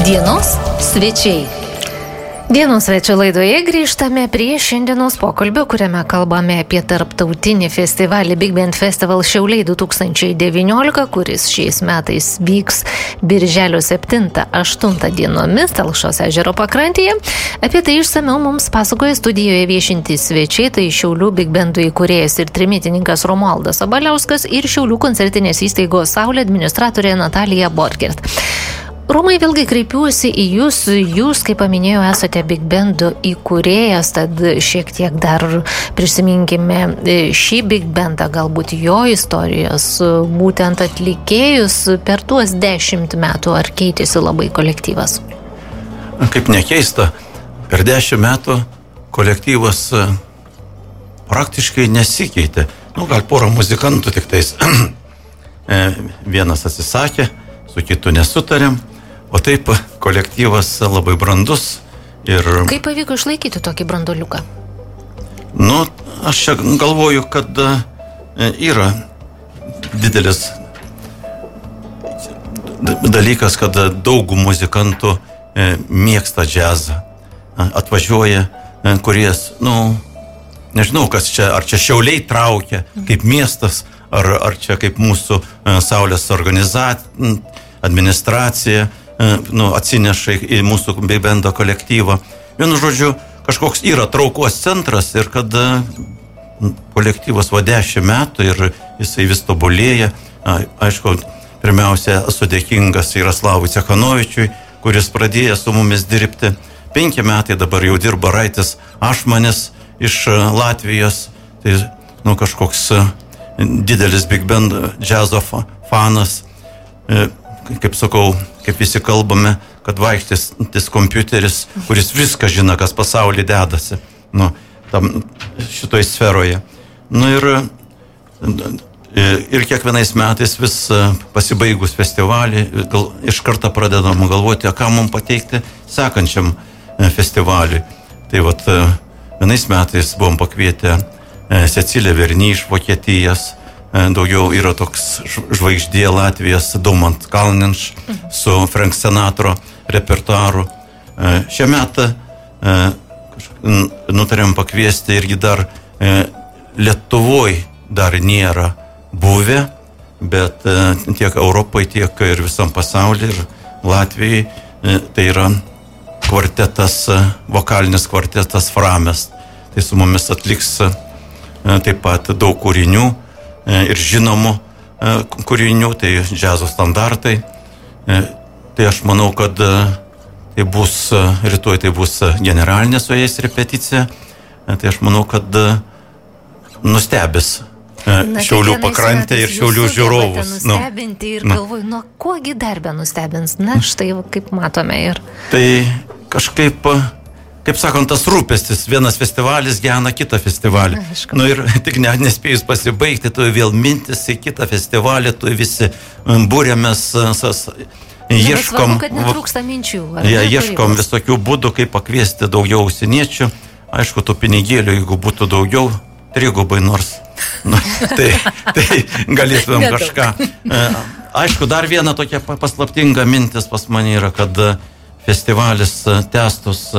Dienos svečiai. Dienos svečio laidoje grįžtame prie šiandienos pokalbio, kuriame kalbame apie tarptautinį festivalį Big Band Festival Šiauliai 2019, kuris šiais metais vyks birželio 7-8 dienomis Talkšos ežero pakrantėje. Apie tai išsamiau mums pasakoja studijoje viešintys svečiai, tai Šiaulių Big Bandų įkūrėjas ir trimitininkas Romualdas Sabaliauskas ir Šiaulių koncertinės įstaigos Saulė administratorė Natalija Borgert. Romai, vėlgi kreipiuosi į jūs, kaip paminėjau, esate Big Bandų įkūrėjas, tad šiek tiek dar prisiminkime šį Big Bandą, galbūt jo istorijos, būtent atlikėjus per tuos 10 metų, ar keitėsi labai kolektyvas? Kaip nekeista, per 10 metų kolektyvas praktiškai nesikeitė. Gal porą muzikantų tik tais vienas atsisakė, su kitu nesutarėm. O taip, kolektyvas labai brandus ir... Kaip pavyko išlaikyti tokį branduoliuką? Aš čia galvoju, kad yra didelis dalykas, kad daug muzikantų mėgsta džiazą. Atvažiuoja, kuries, nežinau, kas čia, ar čia Šiauliai traukia, kaip miestas, ar čia kaip mūsų Saulės administracija, atsineša į mūsų Big Bando kolektyvą. Vienu žodžiu, kažkoks yra traukos centras ir kad kolektyvas 10 metų ir jisai vis tobulėja. Aišku, pirmiausia, esu dėkingas Jaroslavui Cechanovičiui, kuris pradėjo su mumis dirbti. 5 metai dabar jau dirba Raitis Ašmanis iš Latvijos. Tai, kažkoks didelis Big Band džiazo fanas. Kaip sakau, kaip visi kalbame, kad vaikštis kompiuteris, kuris viską žino, kas pasaulyje dedasi, šitoj sferoje. Ir kiekvienais metais vis pasibaigus festivalį, iš karto pradedam galvoti, ką mums pateikti sekančiam festivaliui. Tai vienais metais buvom pakvietę Ceciliją Verny iš Vokietijos. Daugiau yra toks žvaigždė Latvijos Domant Kalninš su Frank Sinatra repertuaru. Šią metą nutarėm pakviesti irgi dar Lietuvoje dar nėra buvę, bet tiek Europoje, tiek ir visam pasaulyje ir Latvijai tai yra kvartetas, vokalinis kvartetas Frames. Tai su mumis atliks taip pat daug kūrinių ir žinomų kūrinių, tai džiazo standartai. Tai aš manau, kad tai bus rytoj, tai bus generalinė su jais repeticija. Tai aš manau, kad nustebis Šiaulių pakrantę ir Šiaulių žiūrovus. Nustebinti ir galvoju, kuogi dar be nustebins? Štai kaip matome ir... Tai kažkaip... Kaip sakant, tas rūpestis, vienas festivalis gena kitą festivalį. Ir tik nespėjus pasibaigti, tu vėl mintis į kitą festivalį, tu visi būrėmės, ieškom... Svarbu, kad netrūksta minčių. Ieškom visokių būdų, kaip pakviesti daugiau užsieniečių. Aišku, tų pinigėlių, jeigu būtų daugiau, 3 nors. Tai galėtumėm kažką. Aišku, dar viena tokia paslaptinga mintis pas mane yra, kad festivalis testus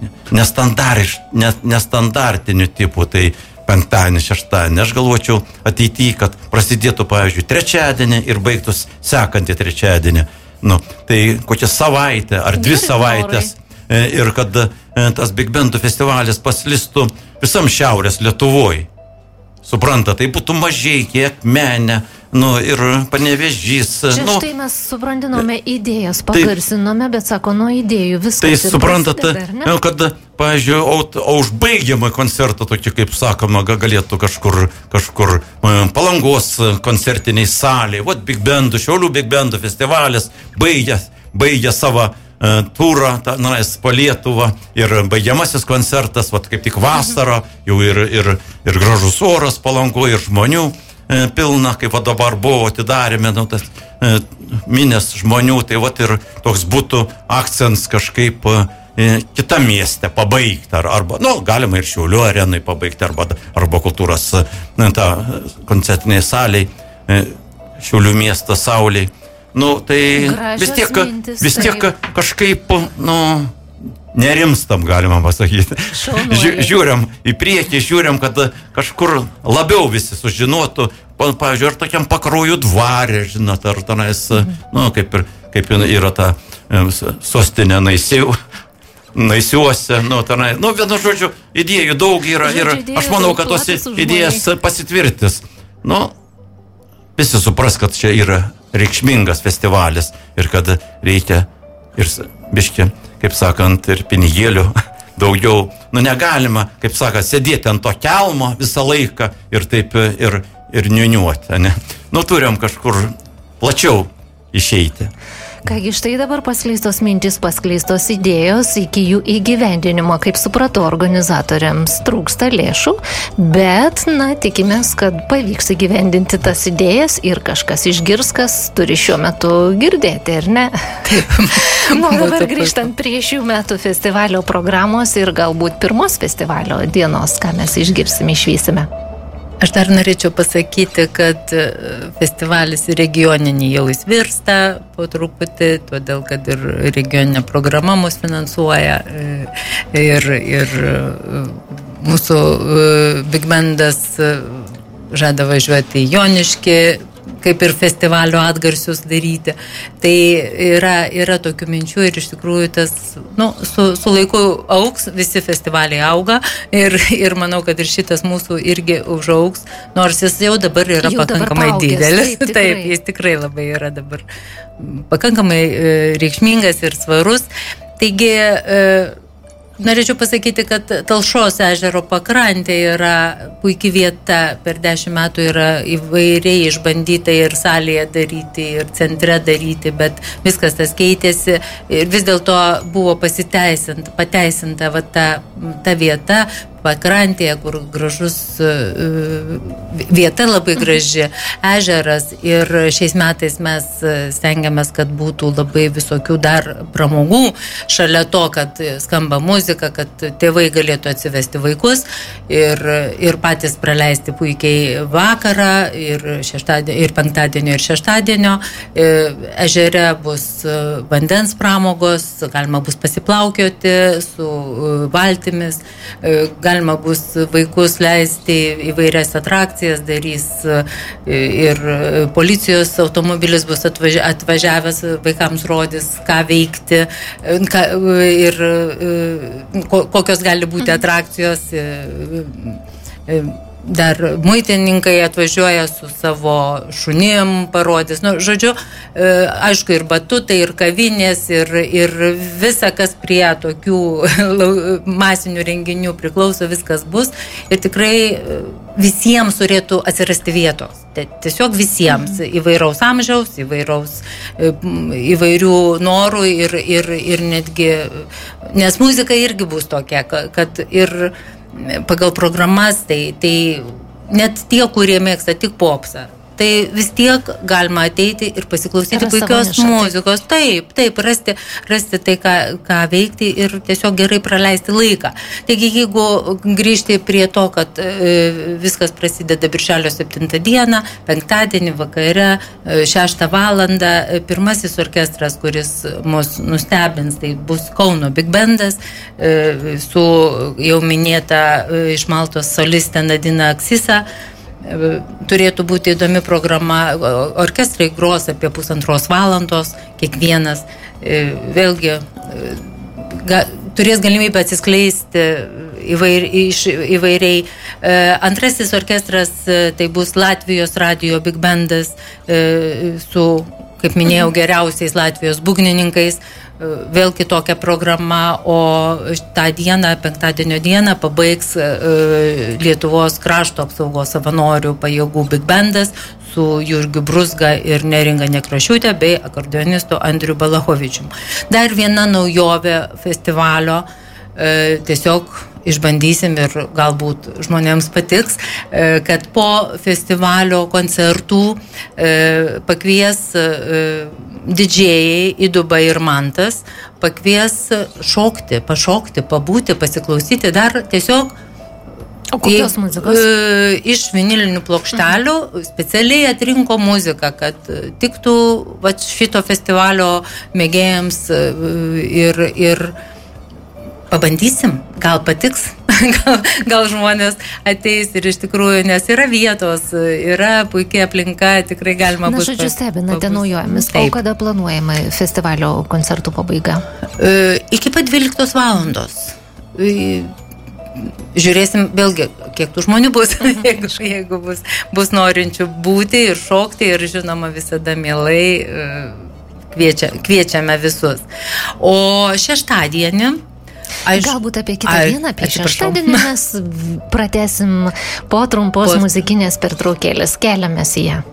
nestandartiniu tipu, tai penktadienį, šeštadienį. Aš galvočiau ateityje, kad prasidėtų, pavyzdžiui, trečiadienį ir baigtus sekantį trečiadienį. Tai kokią savaitę ar 2 savaitės. Ir kad tas Big Bandų festivalis paslistų visam šiaurės Lietuvoje. Supranta, tai būtų mažiai, kiek menė, ir Panevėžys. Čia štai mes subrandinome idėjas, pagarsinome, bet sako, nuo idėjų viskas. Tai suprantate, kad, pavyzdžiui, užbaigiamą koncertą, tokį, kaip sakoma, galėtų kažkur Palangos koncertiniai salėje. Big Bandų, Šiaulių Big Bandų festivalis baigė savo turą, po Lietuvą ir baigiamasis koncertas, kaip tik vasarą, jau ir gražus oras Palangoje, ir žmonių pilna, kaip dabar buvo atidarėme, minės žmonių, tai ir toks būtų akcents kažkaip kitam mieste pabaigti, arba, galima ir Šiaulių arenai pabaigti, arba kultūros koncertiniai saliai, Šiaulių miestą Sauliai. nu, tai Gražios vis tiek kažkaip, nu, nerimstam, galima pasakyti. Žiūrim į priekį, žiūrim, kad kažkur labiau visi sužinotų, pavyzdžiui, ar tokiam Pakruojų dvare, žinot, ar tenais, nu, kaip yra ta sostinė Naisiuose, nu, tenai, nu, vienu žodžiu, idėjų daug yra, ir aš manau, kad tos idėjas pasitvirtis. Nu, visi supras, kad čia yra reikšmingas festivalis ir kad reikia ir biški, kaip sakant, ir pinigėlių daugiau. Nu, negalima, kaip sakant, sėdėti ant to kelmo visą laiką ir taip ir niuniuoti, ne? Nu, turim kažkur plačiau išeiti. Kągi, štai dabar paskleistos mintis, paskleistos idėjos, iki jų įgyvendinimo, kaip supratau, organizatoriams trūksta lėšų, bet, na, tikimės, kad pavyks įgyvendinti tas idėjas ir kažkas išgirs, kas turi šiuo metu girdėti, ar ne? Taip. Nu, dabar grįžtant prie šių metų festivalio programos ir galbūt pirmos festivalio dienos, ką mes išgirsime, išvysime. Aš dar norėčiau pasakyti, kad festivalis regioninį jau įsvirsta po truputį, todėl kad ir regioninė programa mus finansuoja ir mūsų Big Bandas žada važiuoti į Joniškį, kaip ir festivalio atgarsius daryti. Tai yra tokių minčių ir iš tikrųjų tas, nu, su laiku augs, visi festivaliai auga ir manau, kad ir šitas mūsų irgi užaugs, nors jis jau dabar yra pakankamai didelis. Taip, jis tikrai labai yra dabar pakankamai reikšmingas ir svarus. Taigi, norėčiau pasakyti, kad Talšos ežero pakrantė yra puikia vieta, per 10 metų yra įvairiai išbandyta ir salėje daryti, ir centre daryti, bet viskas tas keitėsi ir vis dėlto buvo pateisinta va ta vieta pakrantėje, kur gražus vieta labai graži, ežeras ir šiais metais mes stengiamės, kad būtų labai visokių dar pramogų, šalia to, kad skamba muzika, kad tėvai galėtų atsivesti vaikus ir patys praleisti puikiai vakarą ir penktadienio ir šeštadienio. Ežere bus vandens pramogos, galima bus pasiplaukioti su valtimis, galima bus vaikus leisti įvairias atrakcijas, darys ir policijos automobilis bus atvažiavęs, vaikams rodys, ką veikti ir kokios gali būti atrakcijos. Dar muitininkai atvažiuoja su savo šunim, parodys. Nu, žodžiu, aišku, ir batutai, ir kavinės, ir visa, kas prie tokių masinių renginių priklauso, viskas bus. Ir tikrai visiems turėtų atsirasti vietos. Tiesiog visiems, įvairaus amžiaus, įvairių norų ir netgi, nes muzika irgi bus tokia, kad ir pagal programas, tai net tie, kurie mėgsta tik popsą, tai vis tiek galima ateiti ir pasiklausyti puikios muzikos. Taip, rasti tai, ką veikti ir tiesiog gerai praleisti laiką. Taigi, jeigu grįžti prie to, kad viskas prasideda birželio 7 dieną, penktadienį vakare, 6 valandą, pirmasis orkestras, kuris mus nustebins, tai bus Kauno Big Bandas, su jau minėta iš Maltos solistė Nadina Aksisa. Turėtų būti įdomi programa, orkestrai gros apie 1,5 valandos, kiekvienas vėlgi turės galimybę atsiskleisti įvairiai. Antrasis orkestras tai bus Latvijos radijo Big Bandas su, kaip minėjau, geriausiais Latvijos būgnininkais. Vėl kitokia programa, o tą dieną, penktadienio dieną, pabaigs Lietuvos krašto apsaugos savanorių pajėgų Big Bandas su Jurgiu Bruzga ir Neringa Nekrašiūtė bei akordeonistu Andriu Balachovičium. Dar viena naujovė festivalio, tiesiog išbandysim ir galbūt žmonėms patiks, kad po festivalio koncertų pakvies didžėjai Iduba ir Mantas, pakvies šokti, pašokti, pabūti, pasiklausyti, dar tiesiog O kokios muzikos? Iš vinilinių plokštelių specialiai atrinko muziką, kad tiktų šito festivalio mėgėjams ir pabandysim, gal patiks, gal žmonės ateis ir iš tikrųjų, nes yra vietos, yra puikiai aplinka, tikrai galima bus. Na, žodžiu, stebinate naujojėmis. O kada planuojama festivalio koncertų pabaiga? Iki pat 12 valandos. Žiūrėsim vėlgi, kiek tų žmonių bus, jeigu bus norinčių būti ir šokti ir žinoma visada mielai kviečiame visus. O šeštadienį galbūt apie kitą dieną, apie šeštadienį mes pratęsim po trumpos muzikinės pertraukėlės, keliamės į ją.